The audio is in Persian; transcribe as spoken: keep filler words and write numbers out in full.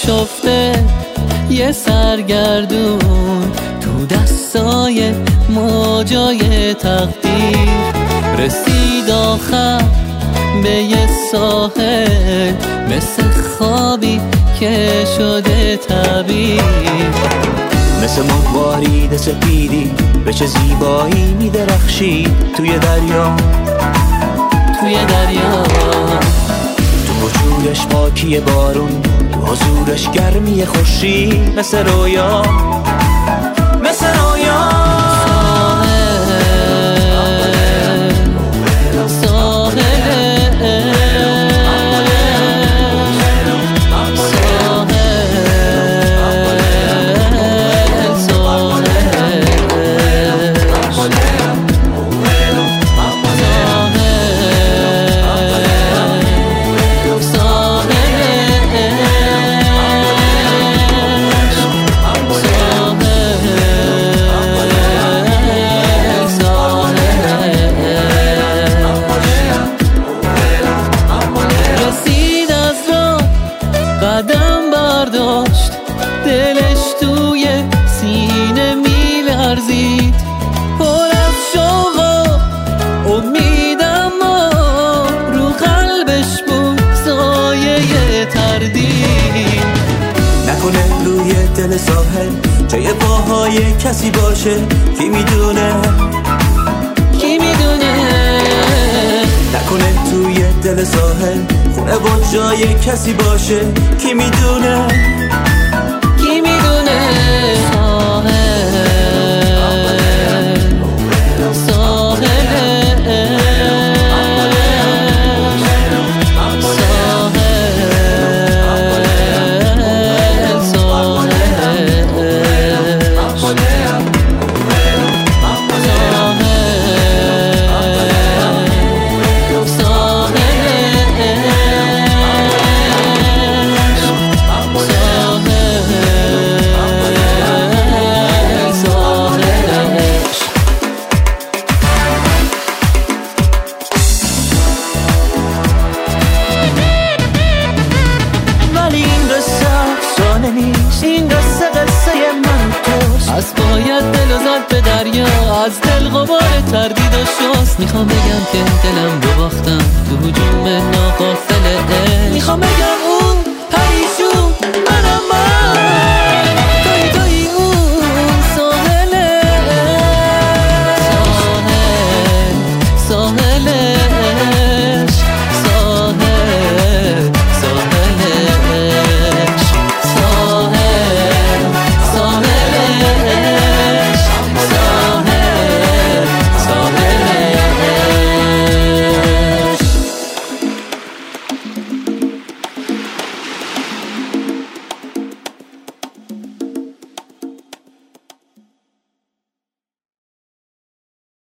آشفته یه سرگردون تو دستای موجای تقدیر رسید آخر به یه ساحل مثل خوابی که شده تعبیر مثل ماهوارید سپیدی به چه زیبایی میدرخشی توی دریا توی دریا تو وجودش پاکی بارون تو حضورش گرمی خوشی مثل رویا مثل رویا قدم برداشت دلش توی سینه میلرزید پر از شوق و امیدم رو قلبش بود سایه تردید نکنه روی دل ساحل جای پاهای کسی باشه کی میدونه کی میدونه نکنه توی دل ساحل خونه و جای کسی باشه کی میدونه کی میدونه این قصه قصه من توست از باید دل و زد به دریا از دل غبار تردید و شست میخوام بگم که دلم رو باختم تو هجوم ناقافل